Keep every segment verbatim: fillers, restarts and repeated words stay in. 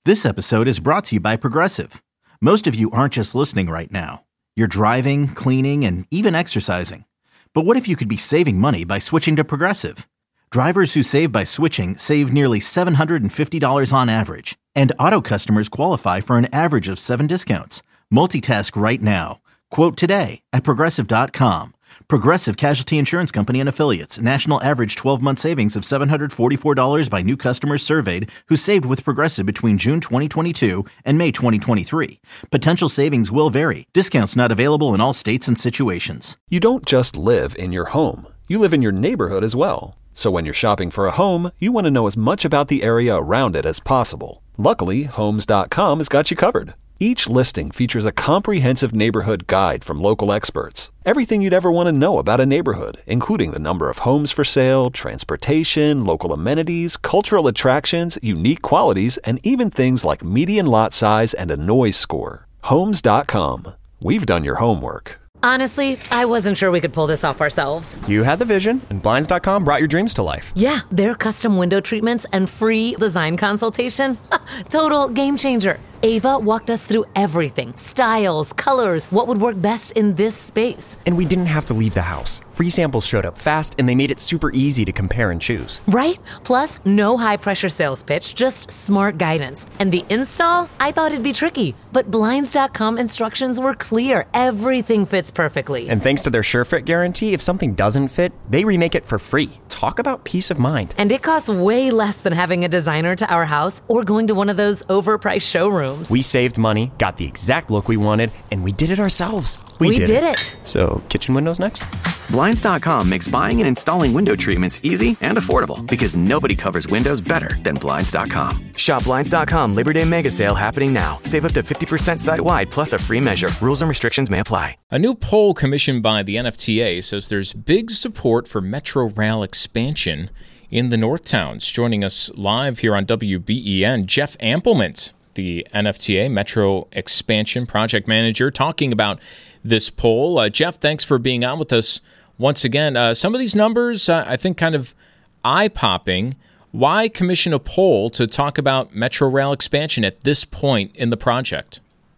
This episode is brought to you by Progressive. Most of you aren't just listening right now. You're driving, cleaning, and even exercising. But what if you could be saving money by switching to Progressive? Drivers who save by switching save nearly seven hundred fifty dollars on average. And auto customers qualify for an average of seven discounts. Multitask right now. Quote today at Progressive dot com. Progressive Casualty Insurance Company and Affiliates. National average twelve-month savings of seven hundred forty-four dollars by new customers surveyed who saved with Progressive between June twenty twenty-two and May twenty twenty-three. Potential savings will vary. Discounts not available in all states and situations. You don't just live in your home. You live in your neighborhood as well. So when you're shopping for a home, you want to know as much about the area around it as possible. Luckily, Homes dot com has got you covered. Each listing features a comprehensive neighborhood guide from local experts. Everything you'd ever want to know about a neighborhood, including the number of homes for sale, transportation, local amenities, cultural attractions, unique qualities, and even things like median lot size and a noise score. Homes dot com. We've done your homework. Honestly, I wasn't sure we could pull this off ourselves. You had the vision, and Blinds dot com brought your dreams to life. Yeah, their custom window treatments and free design consultation. Total game changer. Ava walked us through everything. Styles, colors, what would work best in this space. And we didn't have to leave the house. Free samples showed up fast, and they made it super easy to compare and choose. Right? Plus, no high-pressure sales pitch, just smart guidance. And the install? I thought it'd be tricky. But Blinds dot com instructions were clear. Everything fits perfectly. And thanks to their SureFit guarantee, if something doesn't fit, they remake it for free. Talk about peace of mind. And it costs way less than having a designer to our house or going to one of those overpriced showrooms. We saved money, got the exact look we wanted, and we did it ourselves. We, we did, did it. it. So, kitchen windows next? Blinds dot com makes buying and installing window treatments easy and affordable because nobody covers windows better than Blinds dot com. Shop Blinds dot com Labor Day Mega Sale happening now. Save up to fifty percent site-wide plus a free measure. Rules and restrictions may apply. A new poll commissioned by the N F T A says there's big support for Metro Rail expansion in the North Towns. Joining us live here on W B E N, Jeff Amplement, the N F T A Metro Expansion Project Manager, talking about this poll. Uh, Jeff, thanks for being on with us once again. Uh, some of these numbers, uh, I think, kind of eye-popping. Why commission a poll to talk about Metro Rail expansion at this point in the project?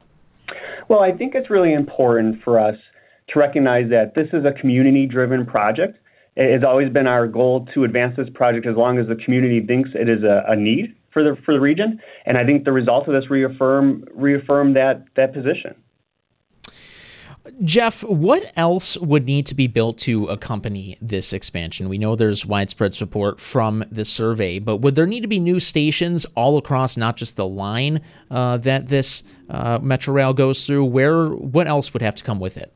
Well, I think it's really important for us to recognize that this is a community-driven project. It has always been our goal to advance this project as long as the community thinks it is a, a need for the for the region, and I think the results of this reaffirm reaffirm that that position. Jeff, what else would need to be built to accompany this expansion? We know there's widespread support from the survey, but would there need to be new stations all across, not just the line uh, that this uh, Metro Rail goes through? Where, what else would have to come with it?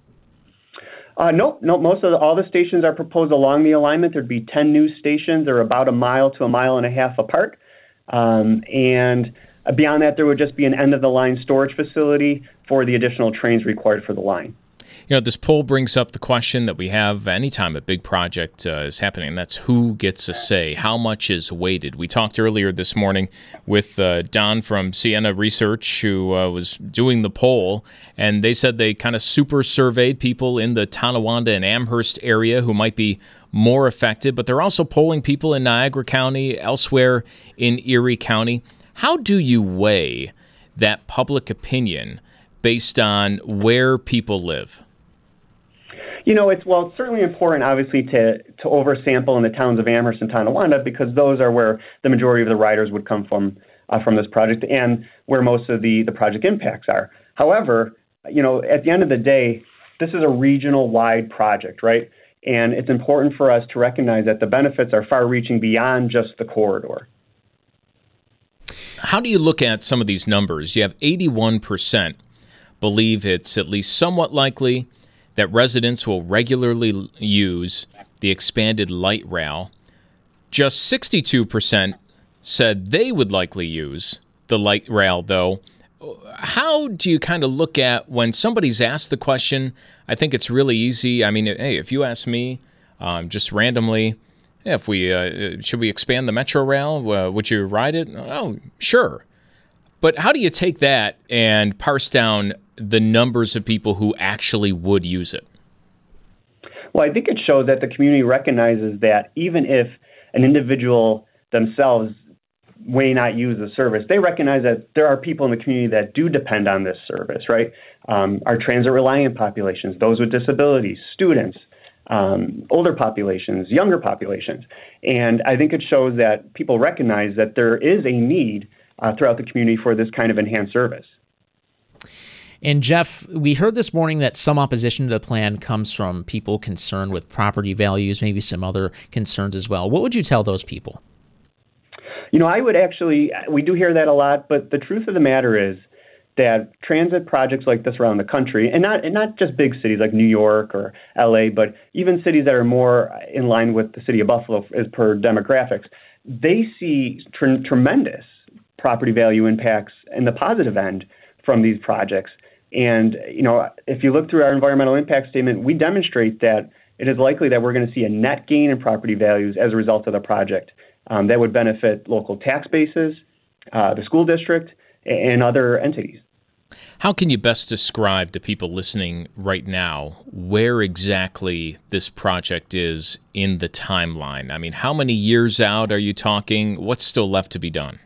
Uh, no, no. Most of the, all the stations are proposed along the alignment. There'd be ten new stations. They're about a mile to a mile and a half apart. Um, and beyond that, there would just be an end-of-the-line storage facility for the additional trains required for the line. You know, this poll brings up the question that we have anytime a big project uh, is happening, and that's who gets a say, how much is weighted. We talked earlier this morning with uh, Don from Sienna Research, who uh, was doing the poll, and they said they kind of super surveyed people in the Tonawanda and Amherst area who might be more affected, but they're also polling people in Niagara County, elsewhere in Erie County. How do you weigh that public opinion based on where people live? You know, it's well, it's certainly important, obviously, to to oversample in the towns of Amherst and Tonawanda because those are where the majority of the riders would come from uh, from this project and where most of the, the project impacts are. However, you know, at the end of the day, this is a regional-wide project, right? And it's important for us to recognize that the benefits are far-reaching beyond just the corridor. How do you look at some of these numbers? You have eighty-one percent believe it's at least somewhat likely that residents will regularly use the expanded light rail. Just sixty-two percent said they would likely use the light rail, though. How do you kind of look at when somebody's asked the question? I think it's really easy. I mean, hey, if you ask me um, just randomly, yeah, if we uh, should we expand the Metro Rail, uh, would you ride it? Oh, sure. But how do you take that and parse down the numbers of people who actually would use it? Well, I think it shows that the community recognizes that even if an individual themselves may not use the service, they recognize that there are people in the community that do depend on this service, right? Um, our transit-reliant populations, those with disabilities, students, um, older populations, younger populations. And I think it shows that people recognize that there is a need uh, throughout the community for this kind of enhanced service. And Jeff, we heard this morning that some opposition to the plan comes from people concerned with property values, maybe some other concerns as well. What would you tell those people? You know, I would actually, we do hear that a lot, but the truth of the matter is that transit projects like this around the country, and not and not just big cities like New York or L A, but even cities that are more in line with the city of Buffalo as per demographics, they see tr- tremendous property value impacts in the positive end from these projects. And, you know, if you look through our environmental impact statement, we demonstrate that it is likely that we're going to see a net gain in property values as a result of the project. Um, that would benefit local tax bases, uh, the school district, and other entities. How can you best describe to people listening right now where exactly this project is in the timeline? I mean, how many years out are you talking? What's still left to be done?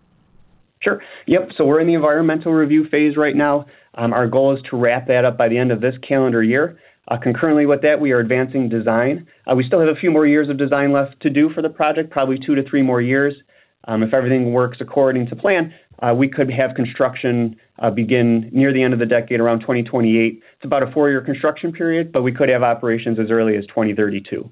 Sure. Yep. So we're in the environmental review phase right now. Um, our goal is to wrap that up by the end of this calendar year. Uh, concurrently with that, we are advancing design. Uh, we still have a few more years of design left to do for the project, probably two to three more years. Um, if everything works according to plan, uh, we could have construction uh, begin near the end of the decade, around twenty twenty-eight. It's about a four-year construction period, but we could have operations as early as twenty thirty-two.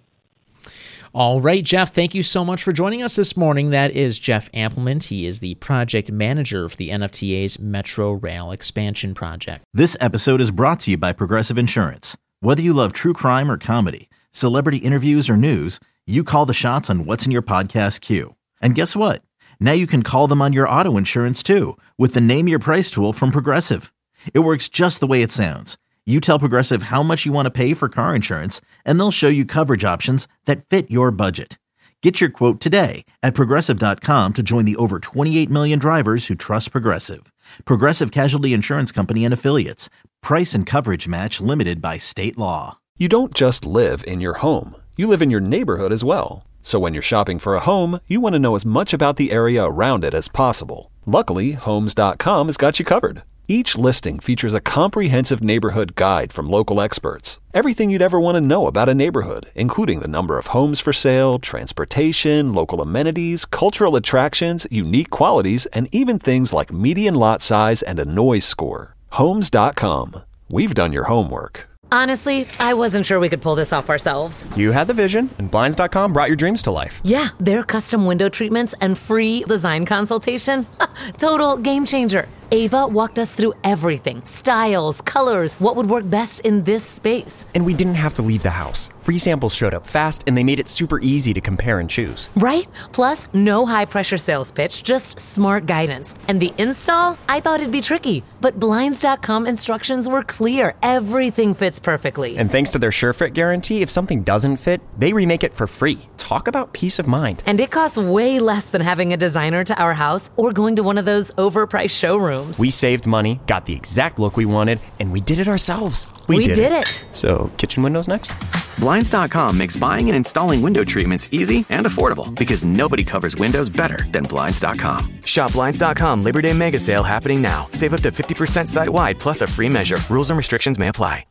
All right, Jeff, thank you so much for joining us this morning. That is Jeff Amplement. He is the project manager for the N F T A's Metro Rail Expansion Project. This episode is brought to you by Progressive Insurance. Whether you love true crime or comedy, celebrity interviews or news, you call the shots on what's in your podcast queue. And guess what? Now you can call them on your auto insurance too with the Name Your Price tool from Progressive. It works just the way it sounds. You tell Progressive how much you want to pay for car insurance, and they'll show you coverage options that fit your budget. Get your quote today at Progressive dot com to join the over twenty-eight million drivers who trust Progressive. Progressive Casualty Insurance Company and Affiliates. Price and coverage match limited by state law. You don't just live in your home. You live in your neighborhood as well. So when you're shopping for a home, you want to know as much about the area around it as possible. Luckily, Homes dot com has got you covered. Each listing features a comprehensive neighborhood guide from local experts. Everything you'd ever want to know about a neighborhood, including the number of homes for sale, transportation, local amenities, cultural attractions, unique qualities, and even things like median lot size and a noise score. Homes dot com. We've done your homework. Honestly, I wasn't sure we could pull this off ourselves. You had the vision, and Blinds dot com brought your dreams to life. Yeah, their custom window treatments and free design consultation. Total game changer. Ava walked us through everything. Styles, colors, what would work best in this space. And we didn't have to leave the house. Free samples showed up fast, and they made it super easy to compare and choose. Right? Plus, no high-pressure sales pitch, just smart guidance. And the install? I thought it'd be tricky, but Blinds dot com instructions were clear. Everything fits perfectly. And thanks to their SureFit guarantee, if something doesn't fit, they remake it for free. Talk about peace of mind. And it costs way less than having a designer to our house or going to one of those overpriced showrooms. We saved money, got the exact look we wanted, and we did it ourselves. We, we did, did it. it. So, kitchen windows next? Blinds dot com makes buying and installing window treatments easy and affordable because nobody covers windows better than Blinds dot com. Shop Blinds dot com Labor Day Mega Sale happening now. Save up to fifty percent site-wide plus a free measure. Rules and restrictions may apply.